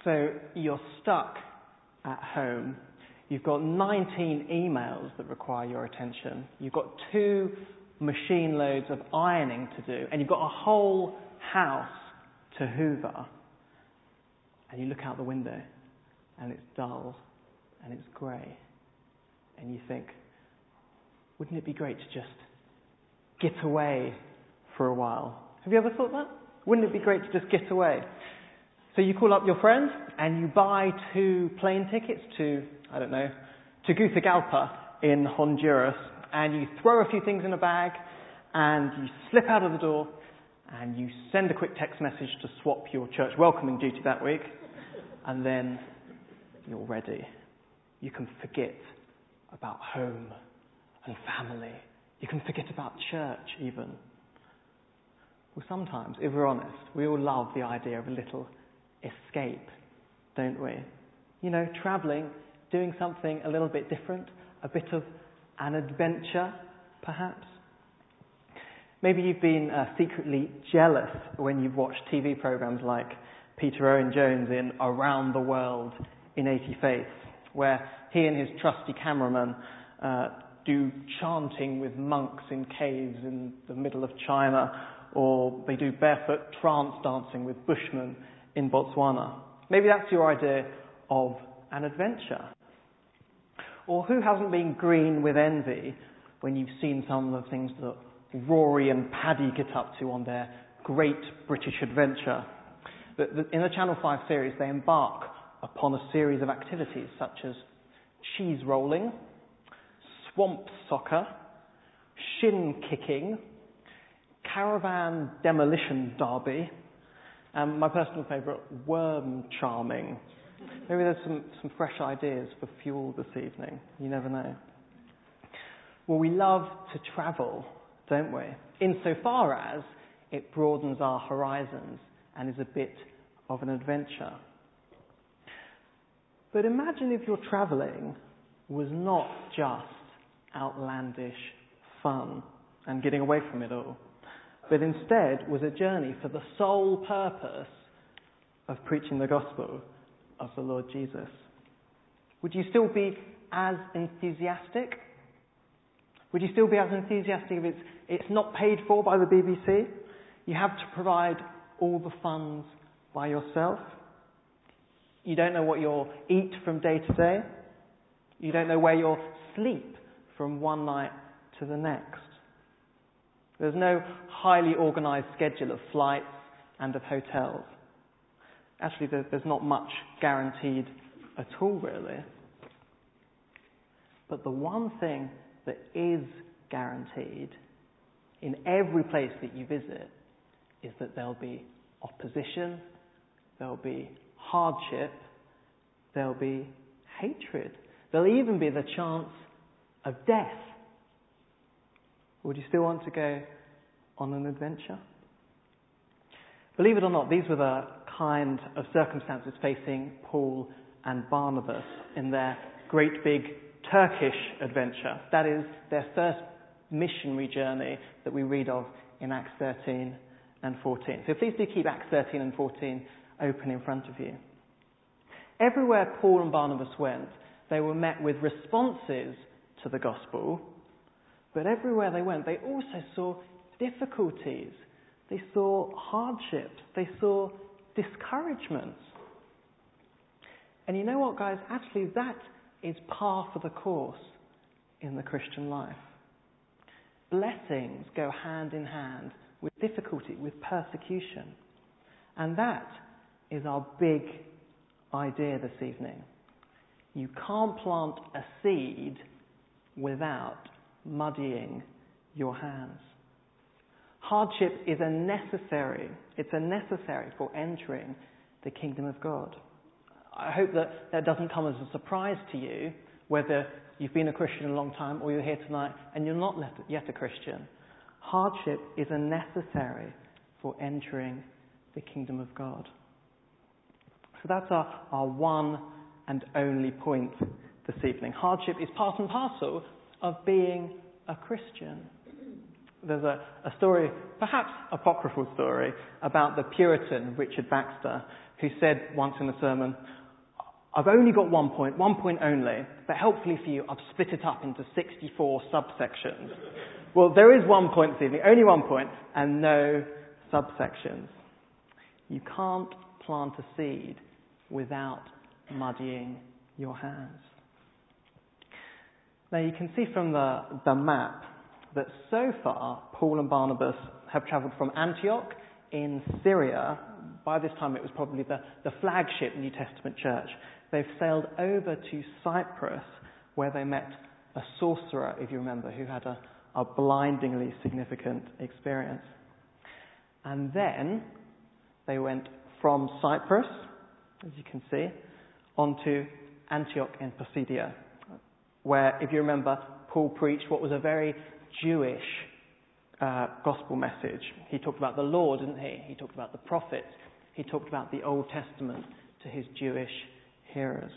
So you're stuck at home. You've got 19 emails that require your attention. You've got 2 machine loads of ironing to do. And you've got a whole house to hoover. And you look out the window and it's dull and it's grey. And you think, wouldn't it be great to just get away for a while? Have you ever thought that? Wouldn't it be great to just get away? So you call up your friend and you buy 2 plane tickets to Tegucigalpa in Honduras, and you throw a few things in a bag and you slip out of the door and you send a quick text message to swap your church welcoming duty that week, and then you're ready. You can forget about home and family. You can forget about church even. Well, sometimes, if we're honest, we all love the idea of a little escape, don't we? You know, travelling, doing something a little bit different, a bit of an adventure, perhaps. Maybe you've been secretly jealous when you've watched TV programmes like Peter Owen-Jones in Around the World in 80 Faiths, where he and his trusty cameraman do chanting with monks in caves in the middle of China, or they do barefoot trance dancing with Bushmen in Botswana. Maybe that's your idea of an adventure. Or who hasn't been green with envy when you've seen some of the things that Rory and Paddy get up to on their great British adventure? In the Channel 5 series, they embark upon a series of activities such as cheese rolling, swamp soccer, shin kicking, caravan demolition derby, and my personal favourite, worm charming. Maybe there's some fresh ideas for fuel this evening. You never know. Well, we love to travel, don't we? Insofar as it broadens our horizons and is a bit of an adventure. But imagine if your travelling was not just outlandish fun and getting away from it all, but instead was a journey for the sole purpose of preaching the gospel of the Lord Jesus. Would you still be as enthusiastic? Would you still be as enthusiastic if it's not paid for by the BBC? You have to provide all the funds by yourself? You don't know what you'll eat from day to day? You don't know where you'll sleep from one night to the next? There's no highly organised schedule of flights and of hotels. Actually, there's not much guaranteed at all, really. But the one thing that is guaranteed in every place that you visit is that there'll be opposition, there'll be hardship, there'll be hatred. There'll even be the chance of death. Would you still want to go on an adventure? Believe it or not, these were the kind of circumstances facing Paul and Barnabas in their great big Turkish adventure. That is their first missionary journey that we read of in Acts 13 and 14. So please do keep Acts 13 and 14 open in front of you. Everywhere Paul and Barnabas went, they were met with responses to the gospel, but everywhere they went, they also saw difficulties. They saw hardships. They saw discouragements. And you know what, guys? Actually, that is par for the course in the Christian life. Blessings go hand in hand with difficulty, with persecution. And that is our big idea this evening. You can't plant a seed without muddying your hands. Hardship is it's a necessary for entering the kingdom of God. I hope that doesn't come as a surprise to you, whether you've been a Christian a long time or you're here tonight and you're not yet a Christian. Hardship is a necessary for entering the kingdom of God. So that's our one and only point this evening. Hardship is part and parcel of being a Christian. There's a story, perhaps apocryphal story, about the Puritan Richard Baxter, who said once in a sermon, "I've only got one point only, but helpfully for you, I've split it up into 64 subsections." Well, there is one point this evening, only one point, and no subsections. You can't plant a seed without muddying your hands. Now you can see from the map that so far Paul and Barnabas have travelled from Antioch in Syria. By this time it was probably the flagship New Testament church. They've sailed over to Cyprus, where they met a sorcerer, if you remember, who had a blindingly significant experience. And then they went from Cyprus, as you can see, onto Antioch in Pisidia, where, if you remember, Paul preached what was a very Jewish gospel message. He talked about the law, didn't he? He talked about the prophets. He talked about the Old Testament to his Jewish hearers.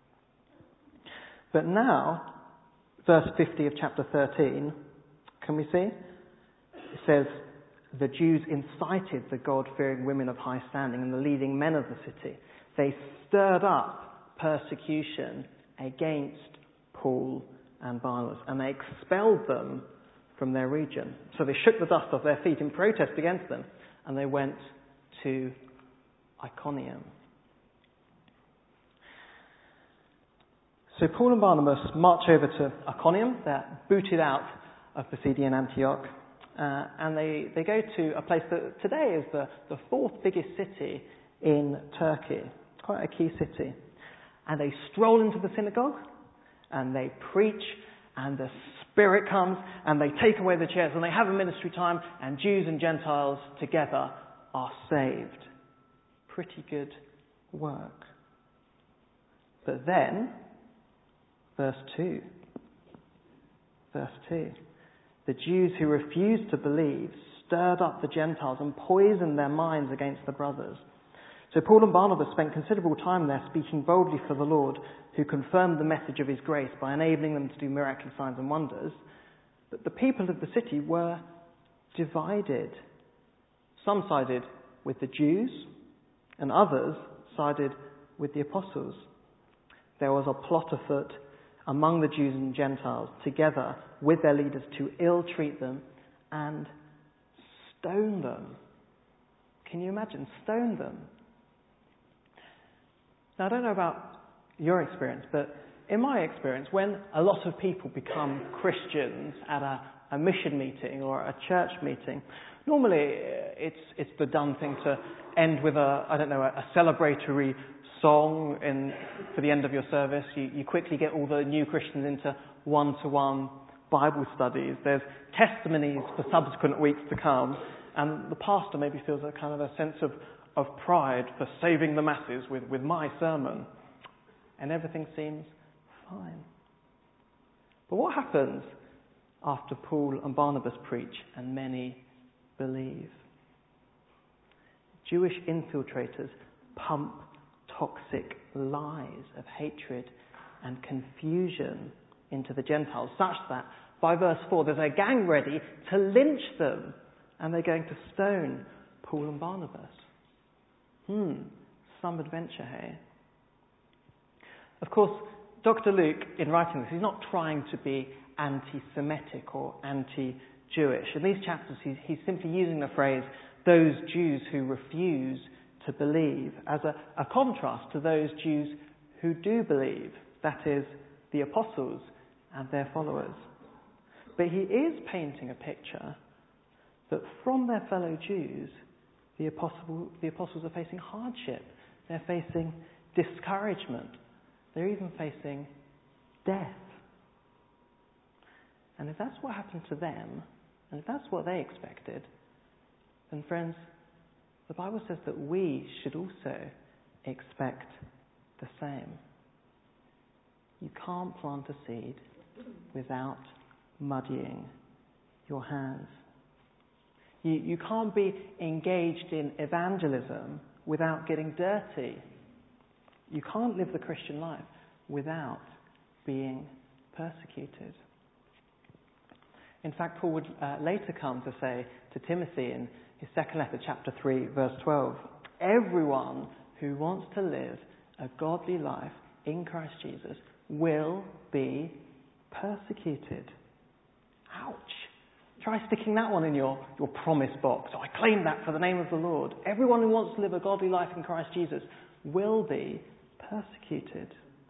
But now, verse 50 of chapter 13, can we see? It says, "The Jews incited the God-fearing women of high standing and the leading men of the city. They stirred up persecution against Paul and Barnabas, and they expelled them from their region. So they shook the dust off their feet in protest against them, and they went to Iconium." So Paul and Barnabas march over to Iconium. They're booted out of Pisidian Antioch, and they go to a place that today is the fourth biggest city in Turkey, quite a key city. And they stroll into the synagogue, and they preach, and the Spirit comes, and they take away the chairs, and they have a ministry time, and Jews and Gentiles together are saved. Pretty good work. But then, verse 2. The Jews who refused to believe stirred up the Gentiles and poisoned their minds against the brothers. So Paul and Barnabas spent considerable time there speaking boldly for the Lord, who confirmed the message of his grace by enabling them to do miraculous signs and wonders. But the people of the city were divided. Some sided with the Jews, and others sided with the apostles. There was a plot afoot among the Jews and Gentiles, together with their leaders, to ill-treat them and stone them. Can you imagine? Stone them. Now, I don't know about your experience, but in my experience, when a lot of people become Christians at a mission meeting or a church meeting, normally it's the done thing to end with a celebratory song for the end of your service. You quickly get all the new Christians into one-to-one Bible studies. There's testimonies for subsequent weeks to come, and the pastor maybe feels a kind of a sense of pride for saving the masses with my sermon, and everything seems fine. But what happens after Paul and Barnabas preach and many believe? Jewish infiltrators pump toxic lies of hatred and confusion into the Gentiles, such that by verse 4 there's a gang ready to lynch them, and they're going to stone Paul and Barnabas. Some adventure, hey? Of course, Dr. Luke, in writing this, he's not trying to be anti-Semitic or anti-Jewish. In these chapters, he's simply using the phrase, "those Jews who refuse to believe," as a contrast to those Jews who do believe, that is, the apostles and their followers. But he is painting a picture that from their fellow Jews, the apostles are facing hardship. They're facing discouragement. They're even facing death. And if that's what happened to them, and if that's what they expected, then friends, the Bible says that we should also expect the same. You can't plant a seed without muddying your hands. You can't be engaged in evangelism without getting dirty. You can't live the Christian life without being persecuted. In fact, Paul would later come to say to Timothy in his second letter, chapter 3, verse 12, everyone who wants to live a godly life in Christ Jesus will be persecuted. Ouch. Try sticking that one in your promise box. I claim that for the name of the Lord. Everyone who wants to live a godly life in Christ Jesus will be persecuted.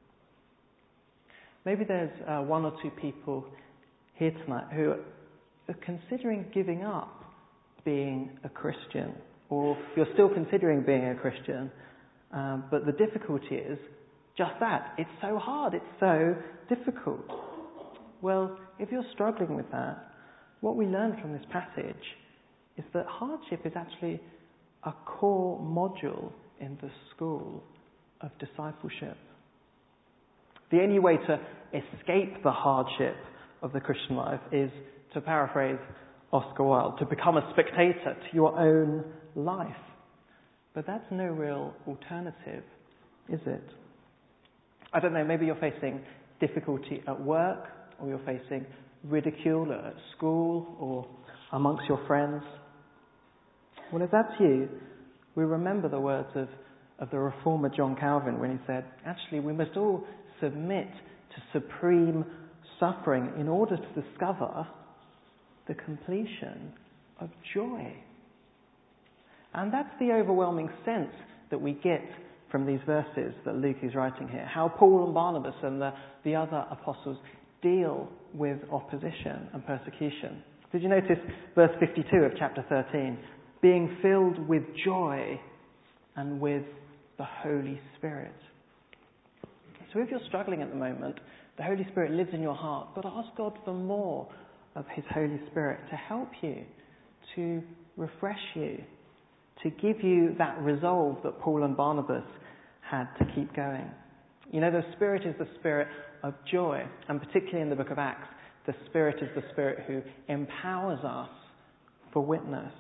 Maybe there's one or two people here tonight who are considering giving up being a Christian, or you're still considering being a Christian, but the difficulty is just that. It's so hard. It's so difficult. Well, if you're struggling with that, what we learn from this passage is that hardship is actually a core module in the school of discipleship. The only way to escape the hardship of the Christian life is, to paraphrase Oscar Wilde, to become a spectator to your own life. But that's no real alternative, is it? I don't know, maybe you're facing difficulty at work, or you're facing ridicule at school or amongst your friends. Well, if that's you, we remember the words of the reformer John Calvin when he said, actually, we must all submit to supreme suffering in order to discover the completion of joy. And that's the overwhelming sense that we get from these verses that Luke is writing here. How Paul and Barnabas and the other apostles deal with opposition and persecution. Did you notice verse 52 of chapter 13? Being filled with joy and with the Holy Spirit. So if you're struggling at the moment, the Holy Spirit lives in your heart, but ask God for more of His Holy Spirit to help you, to refresh you, to give you that resolve that Paul and Barnabas had to keep going. You know, the Spirit is the Spirit of joy, and particularly in the book of Acts, the Spirit is the Spirit who empowers us for witness.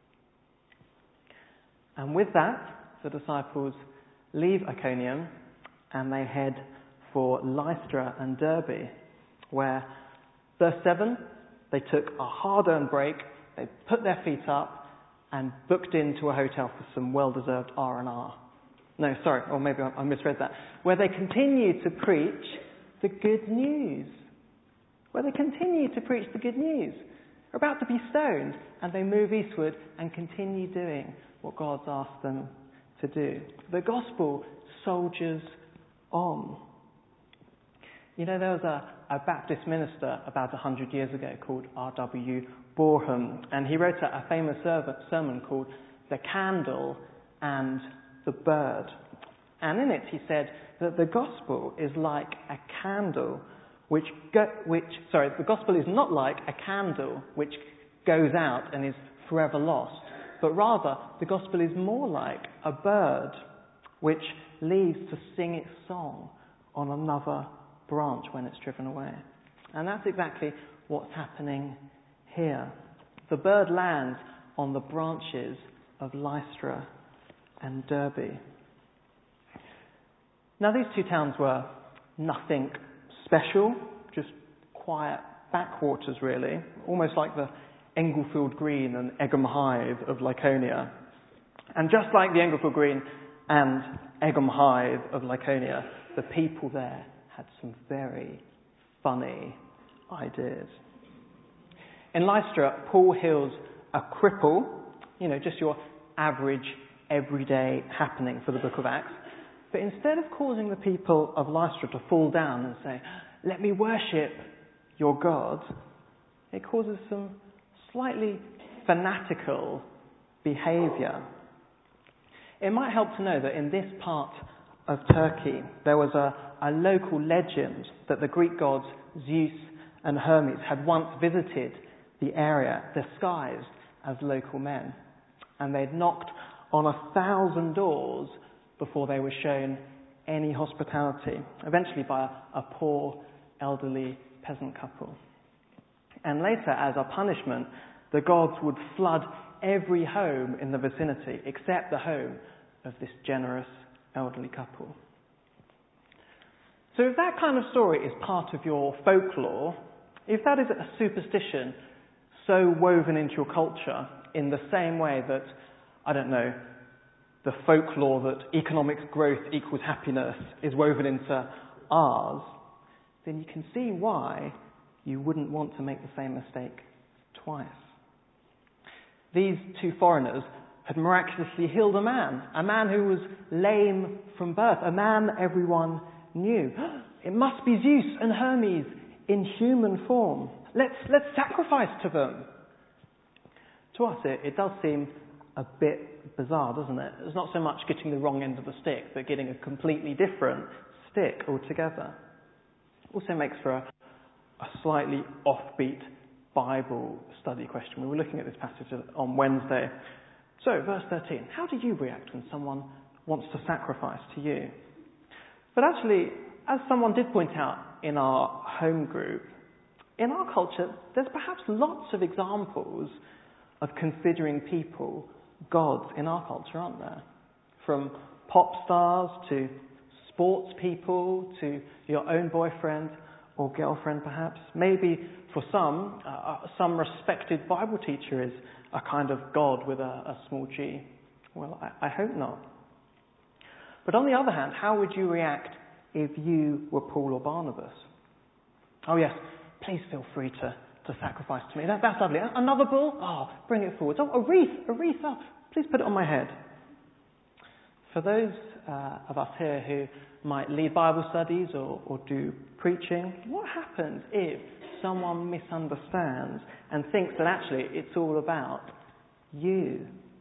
And with that, the disciples leave Iconium and they head for Lystra and Derbe, where, verse 7, they took a hard-earned break, they put their feet up and booked into a hotel for some well-deserved R&R. No, sorry, or maybe I misread that. Where they continue to preach the good news. Where they continue to preach the good news. They're about to be stoned, and they move eastward and continue doing what God's asked them to do. The gospel soldiers on. You know, there was a Baptist minister about 100 years ago called R.W. Boreham, and he wrote a famous sermon called The Candle and the Bird. And in it he said that the gospel is like a candle the gospel is not like a candle which goes out and is forever lost, but rather the gospel is more like a bird which leaves to sing its song on another branch when it's driven away. And that's exactly what's happening here. The bird lands on the branches of Lystra and Derbe. Now, these two towns were nothing special, just quiet backwaters really, almost like the Englefield Green and Egham Hythe of Laconia. And just like the Englefield Green and Egham Hythe of Laconia, the people there had some very funny ideas. In Lystra, Paul heals a cripple, just your average, everyday happening for the book of Acts. But instead of causing the people of Lystra to fall down and say, "Let me worship your God," it causes some slightly fanatical behaviour. It might help to know that in this part of Turkey, there was a local legend that the Greek gods Zeus and Hermes had once visited the area disguised as local men. And they'd knocked on 1,000 doors before they were shown any hospitality, eventually by a poor, elderly peasant couple. And later, as a punishment, the gods would flood every home in the vicinity except the home of this generous, elderly couple. So if that kind of story is part of your folklore, if that is a superstition so woven into your culture in the same way that, I don't know, the folklore that economic growth equals happiness is woven into ours, then you can see why you wouldn't want to make the same mistake twice. These two foreigners had miraculously healed a man who was lame from birth, a man everyone knew. It must be Zeus and Hermes in human form. Let's sacrifice to them. To us, it does seem a bit bizarre, doesn't it? It's not so much getting the wrong end of the stick, but getting a completely different stick altogether. Also makes for a slightly offbeat Bible study question. We were looking at this passage on Wednesday. So, verse 13, how do you react when someone wants to sacrifice to you? But actually, as someone did point out in our home group, in our culture, there's perhaps lots of examples of considering people gods in our culture, aren't there? From pop stars to sports people to your own boyfriend or girlfriend, perhaps. Maybe for some respected Bible teacher is a kind of god with a small g. Well, I hope not. But on the other hand, how would you react if you were Paul or Barnabas? Oh yes, please feel free to sacrifice to me. That's lovely. Another bull? Oh, bring it forward. Oh, a wreath. Oh, please put it on my head. For those of us here who might lead Bible studies or do preaching, what happens if someone misunderstands and thinks that actually it's all about you?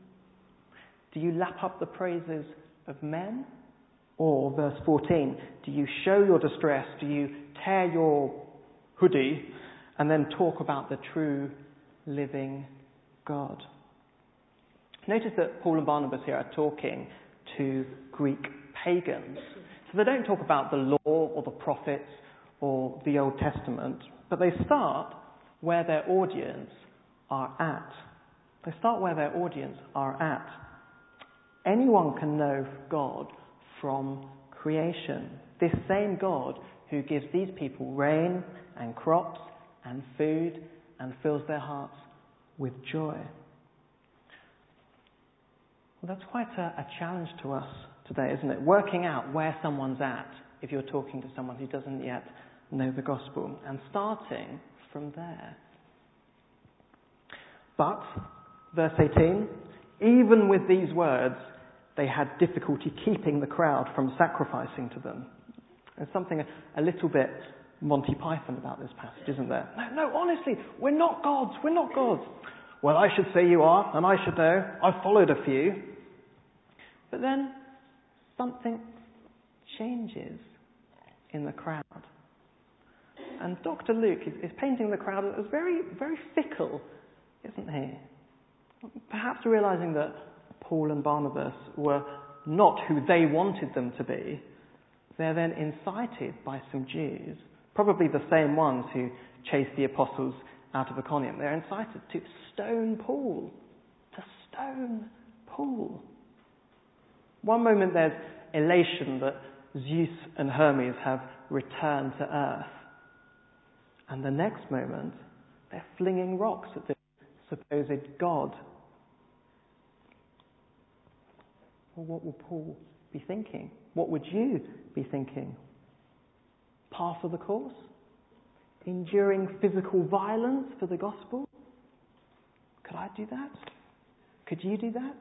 Do you lap up the praises of men? Or, verse 14, do you show your distress? Do you tear your hoodie and then talk about the true living God? Notice that Paul and Barnabas here are talking to Greek pagans. So they don't talk about the law or the prophets or the Old Testament, but they start where their audience are at. They start where their audience are at. Anyone can know God from creation. This same God who gives these people rain and crops and food and fills their hearts with joy. Well, that's quite a challenge to us today, isn't it? Working out where someone's at if you're talking to someone who doesn't yet know the gospel, and starting from there. But, verse 18, even with these words, they had difficulty keeping the crowd from sacrificing to them. There's something a little bit Monty Python about this passage, isn't there? No, honestly, we're not gods. Well, I should say you are, and I should know. I've followed a few. But then something changes in the crowd. And Dr. Luke is painting the crowd as very, very fickle, isn't he? Perhaps realizing that Paul and Barnabas were not who they wanted them to be, they're then incited by some Jews, probably the same ones who chased the apostles out of Iconium. They're incited to stone Paul. One moment there's elation that Zeus and Hermes have returned to earth. And the next moment, they're flinging rocks at this supposed God. Well, what will Paul be thinking? What would you be thinking? Par for the course? Enduring physical violence for the gospel? Could I do that? Could you do that?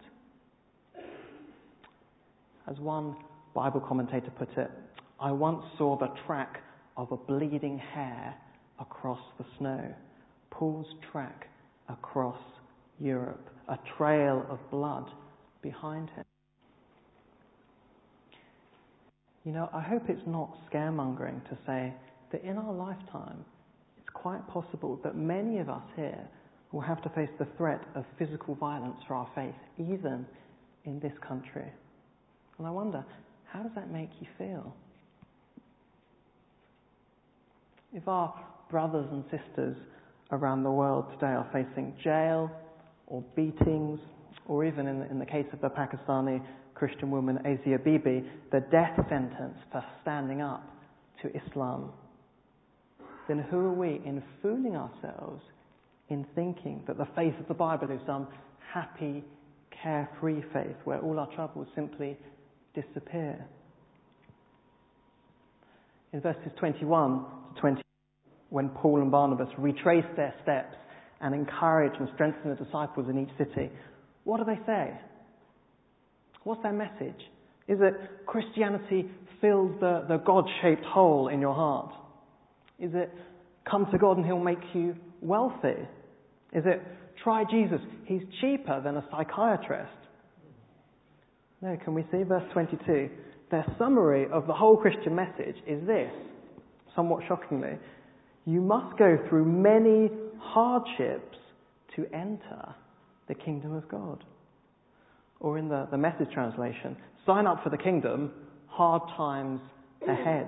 As one Bible commentator put it, I once saw the track of a bleeding hare across the snow. Paul's track across Europe, a trail of blood behind him. You know, I hope it's not scaremongering to say that in our lifetime, it's quite possible that many of us here will have to face the threat of physical violence for our faith, even in this country. And I wonder, how does that make you feel? If our brothers and sisters around the world today are facing jail or beatings, or even in the case of the Pakistani Christian woman Asia Bibi, the death sentence for standing up to Islam, then who are we in fooling ourselves in thinking that the faith of the Bible is some happy, carefree faith where all our troubles simply disappear? In verses 21 to 20, when Paul and Barnabas retrace their steps and encourage and strengthen the disciples in each city, what do they say? What's their message? Is it Christianity fills the God-shaped hole in your heart? Is it come to God and he'll make you wealthy? Is it try Jesus, he's cheaper than a psychiatrist? No, can we see verse 22? Their summary of the whole Christian message is this, somewhat shockingly: you must go through many hardships to enter the kingdom of God. Or in the Message translation, sign up for the kingdom, hard times ahead.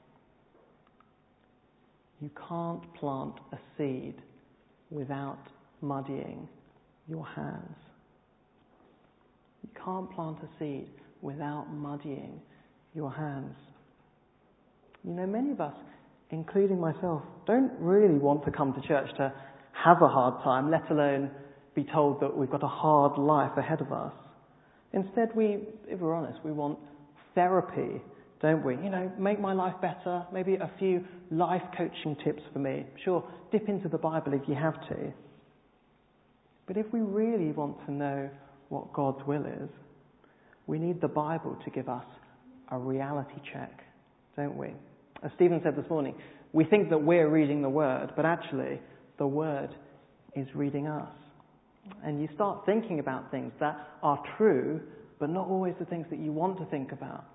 You can't plant a seed without muddying your hands. You can't plant a seed without muddying your hands. You know, many of us, including myself, don't really want to come to church to have a hard time, let alone be told that we've got a hard life ahead of us. Instead, if we're honest, we want therapy, don't we? You know, make my life better, maybe a few life coaching tips for me. Sure, dip into the Bible if you have to. But if we really want to know what God's will is, we need the Bible to give us a reality check, don't we? As Stephen said this morning, we think that we're reading the Word, but actually the Word is reading us. And you start thinking about things that are true, but not always the things that you want to think about.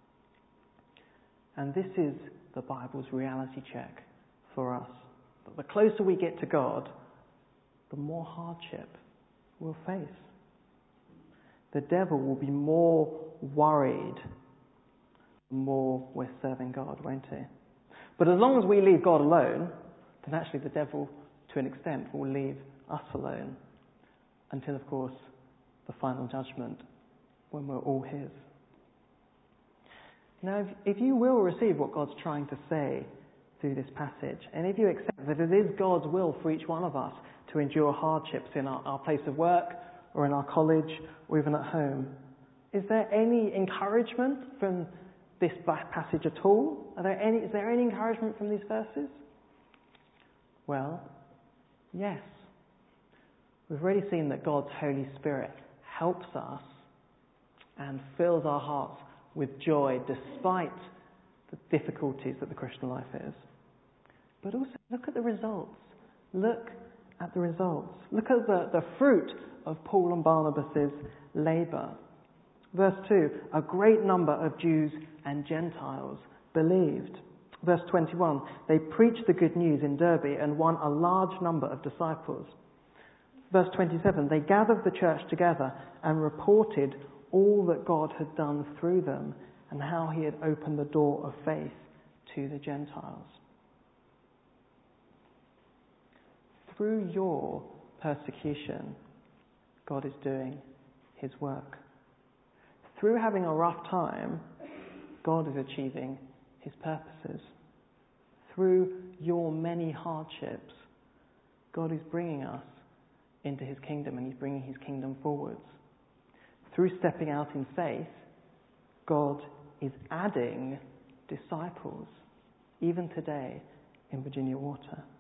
And this is the Bible's reality check for us. But the closer we get to God, the more hardship we'll face. The devil will be more worried the more we're serving God, won't he? But as long as we leave God alone, then actually the devil, to an extent, will leave us alone. Until, of course, the final judgment, when we're all his. Now, if you will receive what God's trying to say through this passage, and if you accept that it is God's will for each one of us to endure hardships in our place of work, or in our college, or even at home, is there any encouragement from this passage at all? Is there any encouragement from these verses? Well, yes. We've already seen that God's Holy Spirit helps us and fills our hearts with joy despite the difficulties that the Christian life is. But also look at the results. Look at the results. Look at the fruit of Paul and Barnabas' labour. Verse 2, a great number of Jews and Gentiles believed. Verse 21, they preached the good news in Derbe and won a large number of disciples. Verse 27, they gathered the church together and reported all that God had done through them and how he had opened the door of faith to the Gentiles. Through your persecution, God is doing his work. Through having a rough time, God is achieving his purposes. Through your many hardships, God is bringing us into his kingdom, and he's bringing his kingdom forwards. Through stepping out in faith, God is adding disciples, even today in Virginia Water.